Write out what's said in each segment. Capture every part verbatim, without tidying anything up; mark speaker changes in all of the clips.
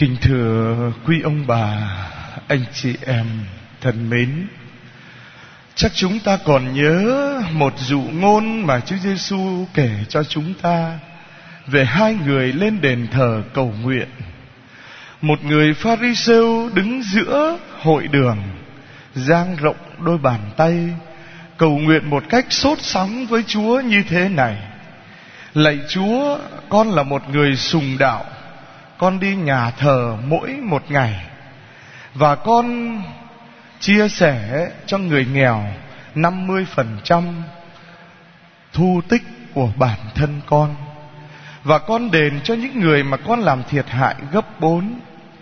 Speaker 1: Kính thưa quý ông bà, anh chị em thân mến, chắc chúng ta còn nhớ một dụ ngôn mà Chúa Giêsu kể cho chúng ta về hai người lên đền thờ cầu nguyện. Một người Pha-ri-sêu đứng giữa hội đường, dang rộng đôi bàn tay, cầu nguyện một cách sốt sắng với Chúa như thế này: lạy Chúa, con là một người sùng đạo, con đi nhà thờ mỗi một ngày, và con chia sẻ cho người nghèo năm mươi phần trăm thu tích của bản thân con, và con đền cho những người mà con làm thiệt hại gấp bốn.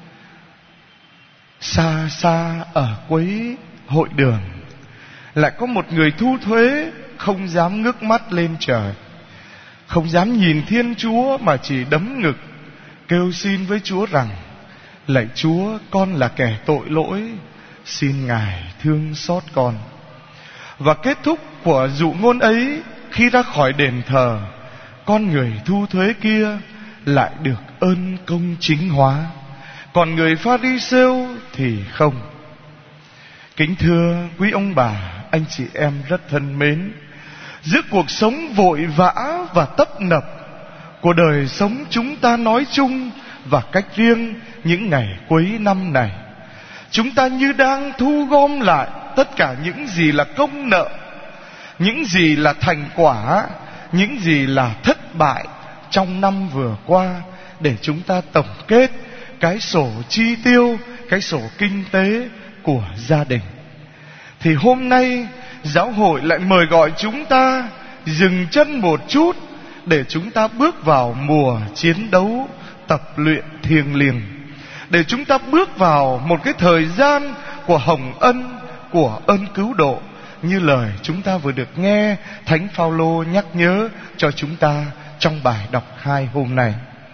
Speaker 1: Xa xa ở cuối hội đường lại có một người thu thuế không dám ngước mắt lên trời, không dám nhìn Thiên Chúa, mà chỉ đấm ngực kêu xin với Chúa rằng: lạy Chúa, con là kẻ tội lỗi, xin Ngài thương xót con. Và kết thúc của dụ ngôn ấy, khi ra khỏi đền thờ, con người thu thuế kia lại được ơn công chính hóa, còn người Pha-ri-sêu thì không. Kính thưa quý ông bà, anh chị em rất thân mến, giữa cuộc sống vội vã và tấp nập của đời sống chúng ta nói chung và cách riêng những ngày cuối năm này, chúng ta như đang thu gom lại tất cả những gì là công nợ, những gì là thành quả, những gì là thất bại trong năm vừa qua, để chúng ta tổng kết cái sổ chi tiêu, cái sổ kinh tế của gia đình. Thì hôm nay giáo hội lại mời gọi chúng ta dừng chân một chút để chúng ta bước vào mùa chiến đấu tập luyện thiêng liêng, để chúng ta bước vào một cái thời gian của hồng ân, của ơn cứu độ, như lời chúng ta vừa được nghe Thánh Phao-lô nhắc nhớ cho chúng ta trong bài đọc hai hôm nay.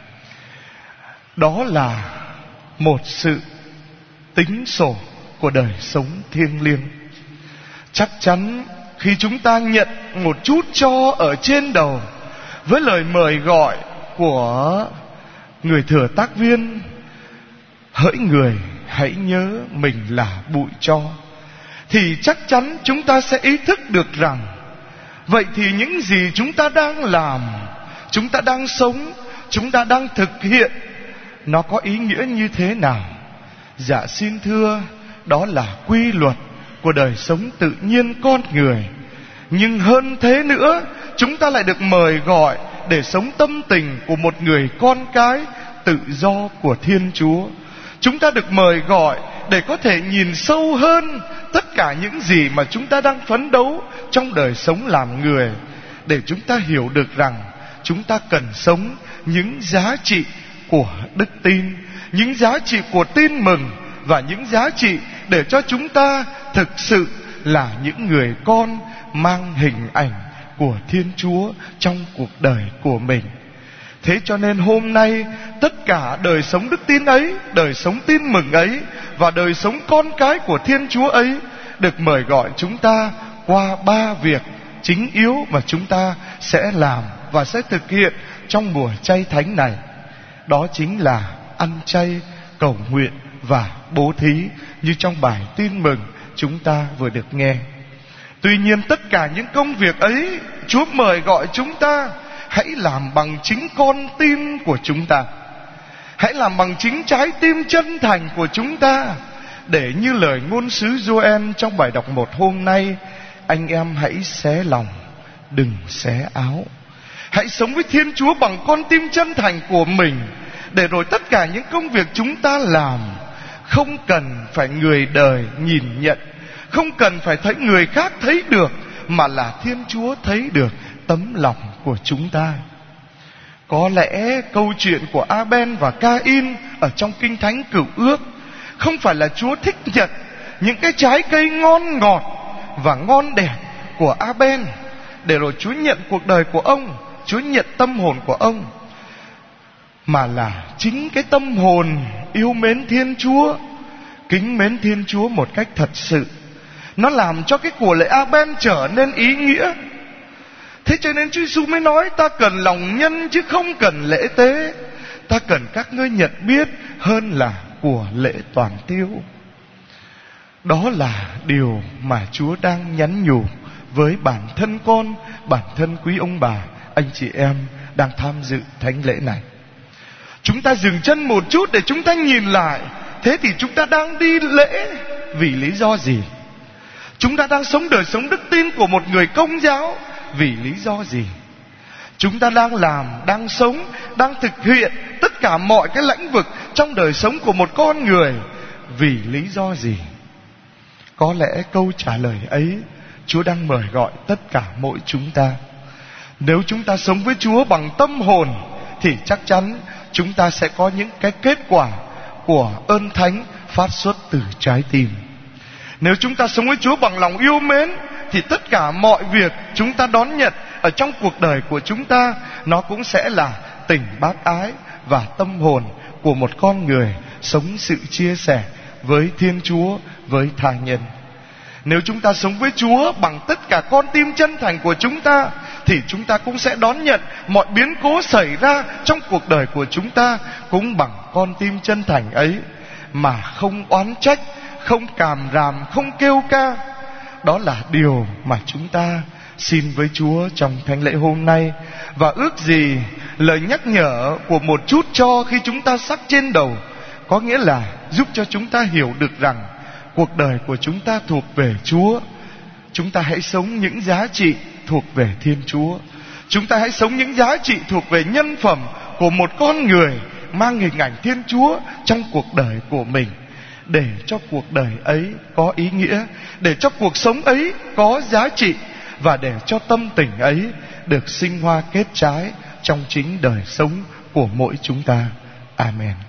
Speaker 1: Đó là một sự tính sổ của đời sống thiêng liêng. Chắc chắn khi chúng ta nhận một chút cho ở trên đầu với lời mời gọi của người thừa tác viên: hỡi người, hãy nhớ mình là bụi tro, thì chắc chắn chúng ta sẽ ý thức được rằng vậy thì những gì chúng ta đang làm, chúng ta đang sống, chúng ta đang thực hiện, nó có ý nghĩa như thế nào. Dạ xin thưa, đó là quy luật của đời sống tự nhiên con người. Nhưng hơn thế nữa, chúng ta lại được mời gọi để sống tâm tình của một người con cái tự do của Thiên Chúa. Chúng ta được mời gọi để có thể nhìn sâu hơn tất cả những gì mà chúng ta đang phấn đấu trong đời sống làm người, để chúng ta hiểu được rằng chúng ta cần sống những giá trị của đức tin, những giá trị của tin mừng, và những giá trị để cho chúng ta thực sự là những người con mang hình ảnh của Thiên Chúa trong cuộc đời của mình. Thế cho nên hôm nay, tất cả đời sống đức tin ấy, đời sống tin mừng ấy, và đời sống con cái của Thiên Chúa ấy được mời gọi chúng ta qua ba việc chính yếu mà chúng ta sẽ làm và sẽ thực hiện trong mùa chay thánh này. Đó chính là ăn chay, cầu nguyện và bố thí, như trong bài tin mừng chúng ta vừa được nghe. Tuy nhiên, tất cả những công việc ấy, Chúa mời gọi chúng ta hãy làm bằng chính con tim của chúng ta, hãy làm bằng chính trái tim chân thành của chúng ta, để như lời ngôn sứ Gioan trong bài đọc một hôm nay: anh em hãy xé lòng, đừng xé áo. Hãy sống với Thiên Chúa bằng con tim chân thành của mình, để rồi tất cả những công việc chúng ta làm không cần phải người đời nhìn nhận, không cần phải thấy người khác thấy được, mà là Thiên Chúa thấy được tấm lòng của chúng ta. Có lẽ câu chuyện của A-ben và Ca-in ở trong Kinh Thánh Cựu Ước không phải là Chúa thích nhận những cái trái cây ngon ngọt và ngon đẹp của A-ben, để rồi Chúa nhận cuộc đời của ông, Chúa nhận tâm hồn của ông, mà là chính cái tâm hồn yêu mến Thiên Chúa, kính mến Thiên Chúa một cách thật sự, nó làm cho cái của lễ A-ben trở nên ý nghĩa. Thế cho nên Chúa Giêsu mới nói ta cần lòng nhân chứ không cần lễ tế. ta cần các ngươi nhận biết hơn là của lễ toàn tiêu. Đó là điều mà Chúa đang nhắn nhủ với bản thân con, bản thân quý ông bà, anh chị em đang tham dự thánh lễ này. Chúng ta dừng chân một chút để chúng ta nhìn lại. Thế thì chúng ta đang đi lễ vì lý do gì? Chúng ta đang sống đời sống đức tin của một người Công giáo vì lý do gì? Chúng ta đang làm, đang sống, đang thực hiện tất cả mọi cái lĩnh vực trong đời sống của một con người vì lý do gì? Có lẽ câu trả lời ấy Chúa đang mời gọi tất cả mỗi chúng ta. Nếu chúng ta sống với Chúa bằng tâm hồn thì chắc chắn chúng ta sẽ có những cái kết quả của ơn thánh phát xuất từ trái tim. Nếu chúng ta sống với Chúa bằng lòng yêu mến thì tất cả mọi việc chúng ta đón nhận ở trong cuộc đời của chúng ta, nó cũng sẽ là tình bác ái và tâm hồn của một con người sống sự chia sẻ với Thiên Chúa, với tha nhân. Nếu chúng ta sống với Chúa bằng tất cả con tim chân thành của chúng ta thì chúng ta cũng sẽ đón nhận mọi biến cố xảy ra trong cuộc đời của chúng ta cũng bằng con tim chân thành ấy, mà không oán trách, không càm ràm, không kêu ca. Đó là điều mà chúng ta xin với Chúa trong thánh lễ hôm nay. Và ước gì lời nhắc nhở của một chút cho khi chúng ta sắc trên đầu, có nghĩa là giúp cho chúng ta hiểu được rằng cuộc đời của chúng ta thuộc về Chúa. Chúng ta hãy sống những giá trị thuộc về Thiên Chúa. Chúng ta hãy sống những giá trị thuộc về nhân phẩm của một con người mang hình ảnh Thiên Chúa trong cuộc đời của mình, để cho cuộc đời ấy có ý nghĩa, để cho cuộc sống ấy có giá trị, và để cho tâm tình ấy được sinh hoa kết trái trong chính đời sống của mỗi chúng ta. Amen.